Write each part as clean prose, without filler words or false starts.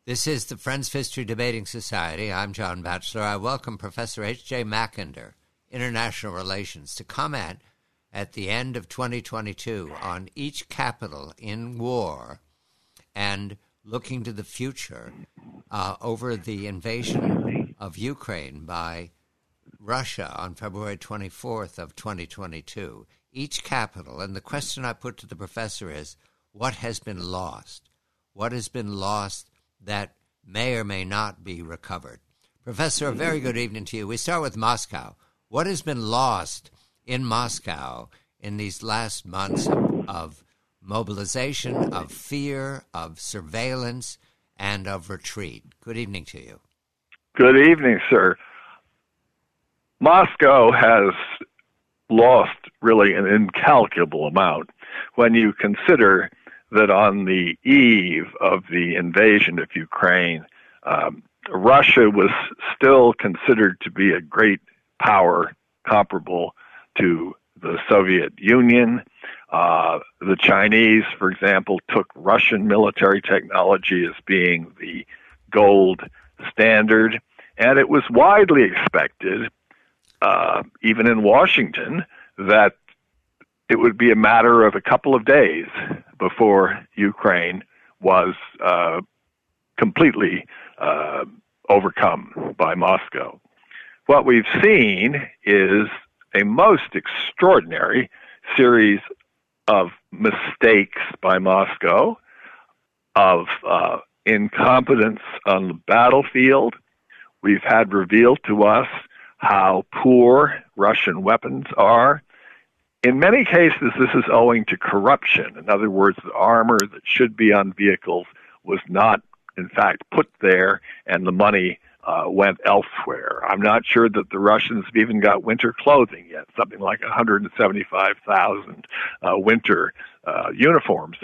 This is the Friends of History Debating Society. I'm John Batchelor. I welcome Professor H.J. Mackinder, International Relations, to comment at the end of 2022 on each capital in war and looking to the future over the invasion of Ukraine by Russia on February 24th of 2022. Each capital, and the question I put to the professor is, what has been lost? What has been lost that may or may not be recovered? Professor, a very good evening to you. We start with Moscow. What has been lost in Moscow in these last months of mobilization, of fear, of surveillance, and of retreat? Good evening to you. Good evening, sir. Moscow has lost really an incalculable amount when you consider that on the eve of the invasion of Ukraine, Russia was still considered to be a great power comparable to the Soviet Union. The Chinese, for example, took Russian military technology as being the gold standard, and it was widely expected, even in Washington, that it would be a matter of a couple of days before Ukraine was completely overcome by Moscow. What we've seen is a most extraordinary series of mistakes by Moscow, of incompetence on the battlefield. We've had revealed to us how poor Russian weapons are. In many cases, this is owing to corruption. In other words, the armor that should be on vehicles was not, in fact, put there, and the money went elsewhere. I'm not sure that the Russians have even got winter clothing yet. Something like 175,000 winter uniforms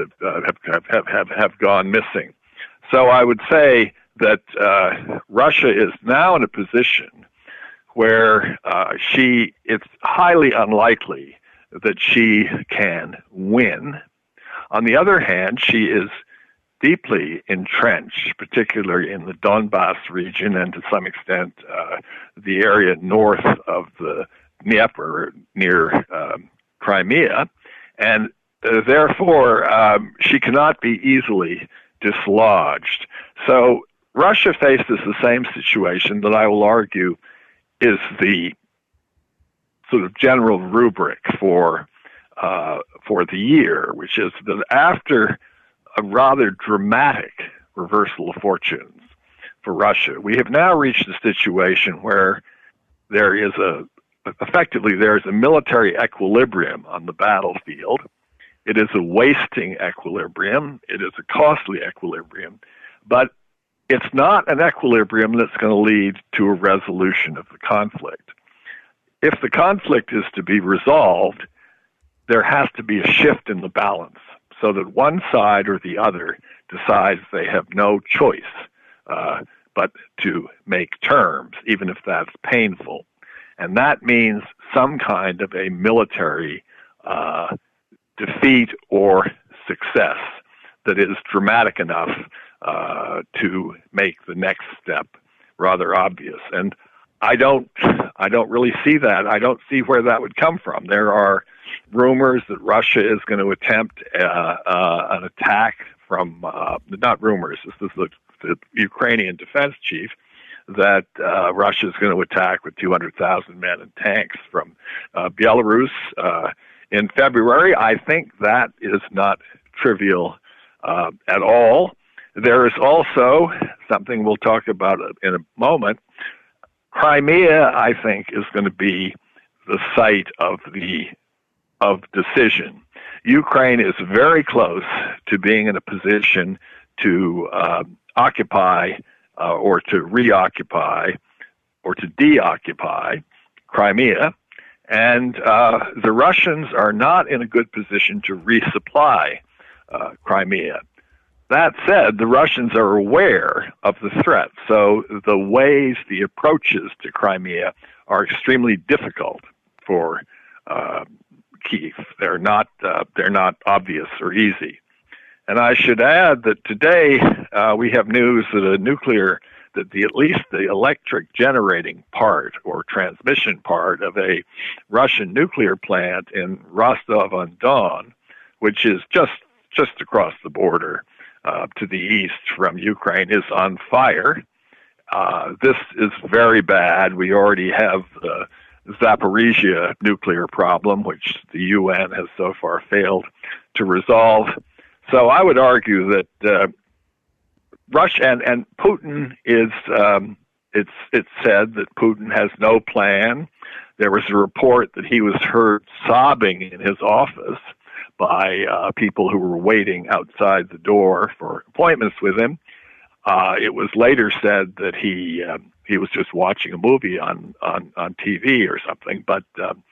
have gone missing. So I would say that Russia is now in a position where it's highly unlikely that she can win. On the other hand, she is deeply entrenched, particularly in the Donbass region and to some extent the area north of the Dnieper near Crimea, and therefore she cannot be easily dislodged. So Russia faces the same situation that I will argue is the sort of general rubric for the year, which is that after a rather dramatic reversal of fortunes for Russia, we have now reached a situation where there is effectively a military equilibrium on the battlefield. It is a wasting equilibrium. It is a costly equilibrium, but it's not an equilibrium that's going to lead to a resolution of the conflict. If the conflict is to be resolved, there has to be a shift in the balance so that one side or the other decides they have no choice but to make terms, even if that's painful. And that means some kind of a military defeat or success that is dramatic enough to make the next step rather obvious. And I don't really see that. I don't see where that would come from. There are rumors that Russia is going to attempt an attack from, not rumors, this is the Ukrainian defense chief, that Russia is going to attack with 200,000 men and tanks from Belarus in February. I think that is not trivial at all. There is also something we'll talk about in a moment. Crimea, I think, is going to be the site of decision. Ukraine is very close to being in a position to occupy or to reoccupy or to deoccupy Crimea, and the Russians are not in a good position to resupply Crimea. That said, the Russians are aware of the threat, so the approaches to Crimea are extremely difficult for Kyiv. They're not obvious or easy. And I should add that today we have news that at least the electric generating part or transmission part of a Russian nuclear plant in Rostov-on-Don, which is just across the border to the east from Ukraine, is on fire. This is very bad. We already have the Zaporizhia nuclear problem, which the UN has so far failed to resolve. So I would argue that Russia and Putin is, it's said that Putin has no plan. There was a report that he was heard sobbing in his office by people who were waiting outside the door for appointments with him. It was later said that he was just watching a movie on TV or something, but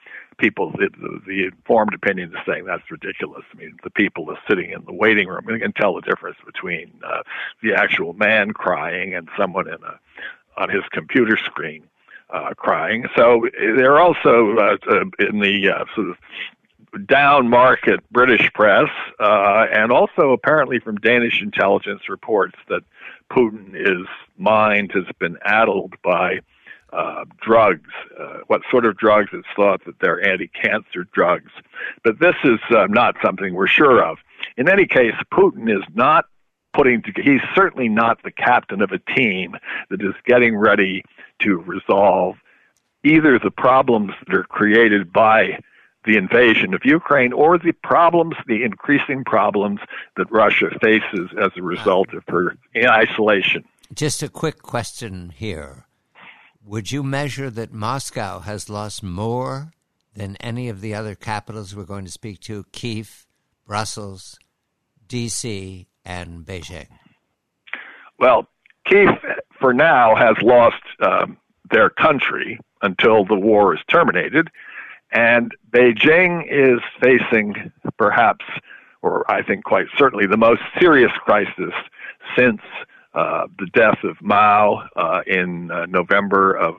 the informed opinion is saying that's ridiculous. I mean, the people are sitting in the waiting room. You can tell the difference between the actual man crying and someone on his computer screen crying. So they're also in the sort of down market British press, and also apparently from Danish intelligence reports that Putin's mind has been addled by drugs. What sort of drugs? It's thought that they're anti-cancer drugs. But this is not something we're sure of. In any case, Putin is not he's certainly not the captain of a team that is getting ready to resolve either the problems that are created by the invasion of Ukraine or the increasing problems that Russia faces as a result of her isolation. Just a quick question here. Would you measure that Moscow has lost more than any of the other capitals we're going to speak to, Kyiv, Brussels, D.C., and Beijing? Well, Kyiv, for now, has lost their country until the war is terminated, and Beijing is facing perhaps, or I think quite certainly, the most serious crisis since the death of Mao in November of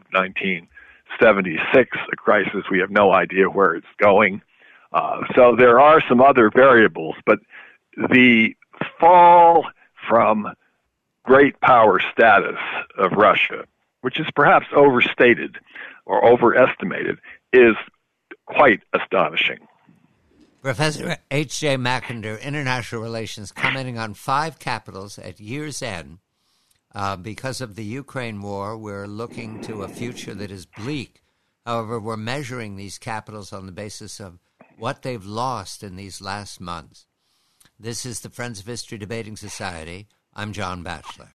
1976, a crisis we have no idea where it's going. So there are some other variables, but the fall from great power status of Russia, which is perhaps overstated or overestimated, is quite astonishing. Professor H.J. Mackinder, International Relations, commenting on 5 capitals at year's end. Because of the Ukraine war, we're looking to a future that is bleak. However, we're measuring these capitals on the basis of what they've lost in these last months. This is the Friends of History Debating Society. I'm John Batchelor.